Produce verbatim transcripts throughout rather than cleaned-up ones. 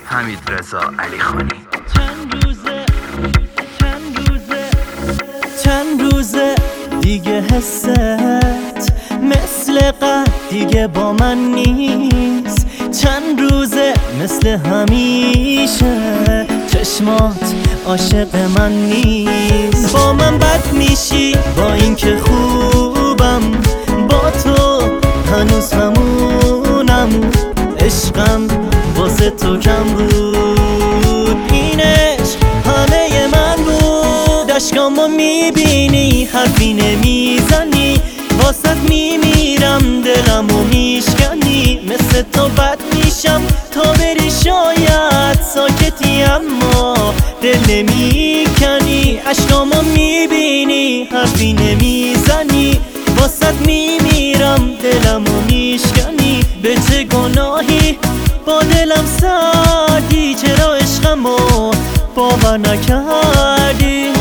حمیدرضا علیخانی. چند روزه چند روزه چند روزه دیگه حست مثل قد دیگه با من نیست. چند روزه مثل همیشه چشمات عاشق من نیست. با من بد میشی با این که خوبم، با تو هنوز همونم. عشقم واسه تو کم بود، اینش همه من بود. عشقامو میبینی حرفی نمیزنی، واسط میمیرم دلمو میشکنی. مثل تو بد میشم تا بری شاید ساکتی اما دل نمیکنی. عشقامو میبینی حرفی نمیزنی، واسط میمیرم دلمو میشکنی. به چه گناهی با دلم سردی، چرا عشقمو باور نکردی؟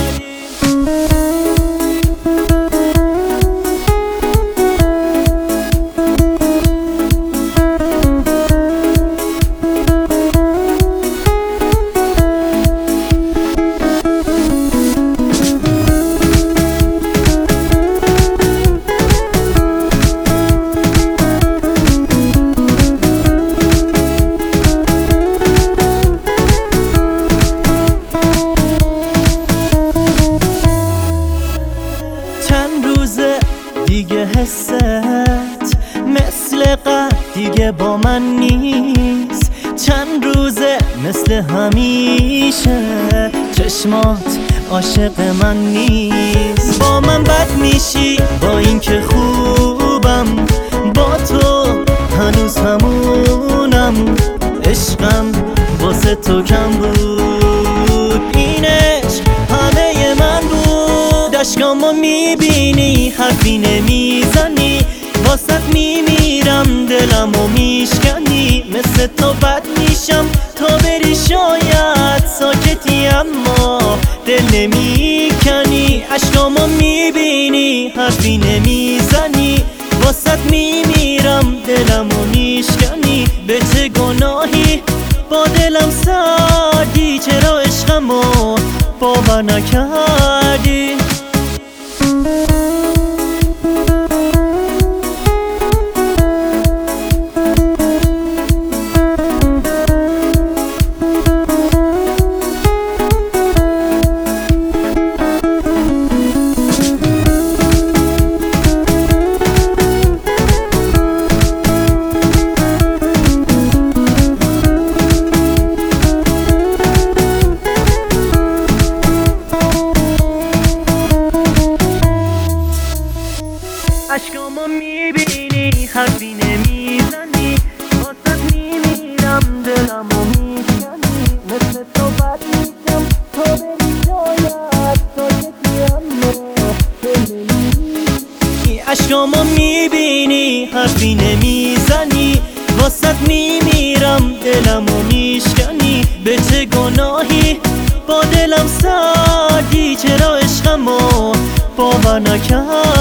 دیگه حست مثل قد دیگه با من نیست. چند روزه مثل همیشه چشمات عاشق من نیست. با من بد میشی با این که خوبم، با تو هنوز همونم. عشقم واسه تو کم بود، اینش همه من بود. عشقامو میبینی حرفی نمیزنی، واسط میمیرم دلمو میشکنی. مثل تو بد میشم تا بری شاید ساکتی اما دل نمیکنی. عشقامو میبینی حرفی نمیزنی، واسط میمیرم دلمو میشکنی. به چه گناهی با دلم سردی، چرا عشقمو باور نکردی؟ عشقامو میبینی حرفی نمیزنی، واسط میمیرم دلمو میشکنی. مثل تو بد میشم تا بری شاید ساکتی اما دل نمیکنی. عشقامو میبینی حرفی نمیزنی، واسط میمیرم دلمو میشکنی. به چه گناهی با دلم سردی، چرا عشقمو باور نکردی؟